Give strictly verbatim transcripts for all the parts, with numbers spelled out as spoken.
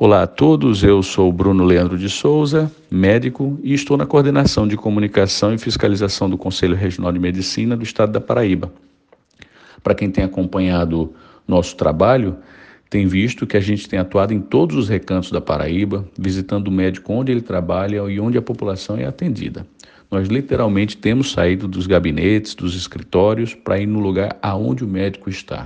Olá a todos, eu sou Bruno Leandro de Souza, médico, e estou na coordenação de comunicação e fiscalização do Conselho Regional de Medicina do Estado da Paraíba. Para quem tem acompanhado nosso trabalho, tem visto que a gente tem atuado em todos os recantos da Paraíba, visitando o médico onde ele trabalha e onde a população é atendida. Nós literalmente temos saído dos gabinetes, dos escritórios, para ir no lugar aonde o médico está.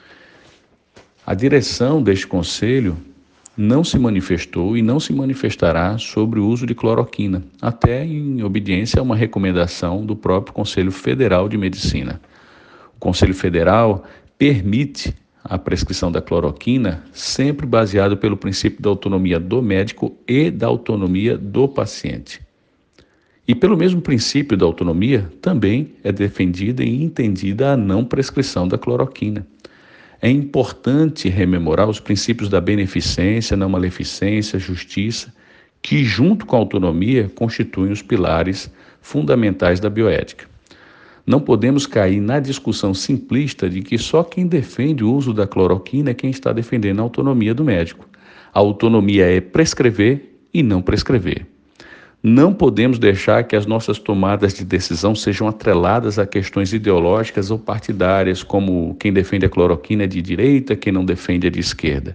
A direção deste conselho não se manifestou e não se manifestará sobre o uso de cloroquina, até em obediência a uma recomendação do próprio Conselho Federal de Medicina. O Conselho Federal permite a prescrição da cloroquina sempre baseado pelo princípio da autonomia do médico e da autonomia do paciente. E pelo mesmo princípio da autonomia, também é defendida e entendida a não prescrição da cloroquina. É importante rememorar os princípios da beneficência, não maleficência, justiça, que junto com a autonomia constituem os pilares fundamentais da bioética. Não podemos cair na discussão simplista de que só quem defende o uso da cloroquina é quem está defendendo a autonomia do médico. A autonomia é prescrever e não prescrever. Não podemos deixar que as nossas tomadas de decisão sejam atreladas a questões ideológicas ou partidárias, como quem defende a cloroquina é de direita, quem não defende é de esquerda.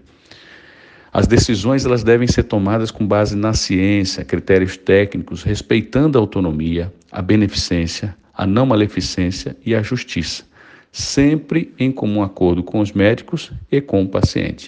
As decisões elas devem ser tomadas com base na ciência, critérios técnicos, respeitando a autonomia, a beneficência, a não maleficência e a justiça, sempre em comum acordo com os médicos e com o paciente.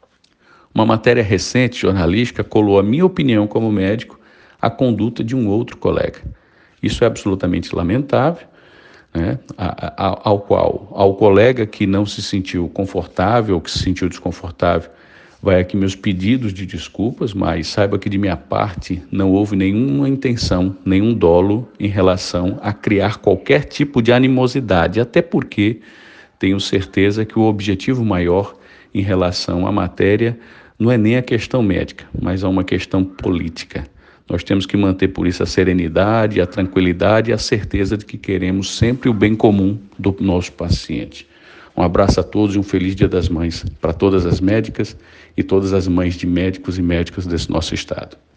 Uma matéria recente jornalística colou a minha opinião como médico a conduta de um outro colega. Isso é absolutamente lamentável, né? a, a, ao qual, ao colega que não se sentiu confortável, ou que se sentiu desconfortável, vai aqui meus pedidos de desculpas, mas saiba que de minha parte não houve nenhuma intenção, nenhum dolo em relação a criar qualquer tipo de animosidade, até porque tenho certeza que o objetivo maior em relação à matéria não é nem a questão médica, mas é uma questão política. Nós temos que manter por isso a serenidade, a tranquilidade e a certeza de que queremos sempre o bem comum do nosso paciente. Um abraço a todos e um feliz Dia das Mães para todas as médicas e todas as mães de médicos e médicas desse nosso estado.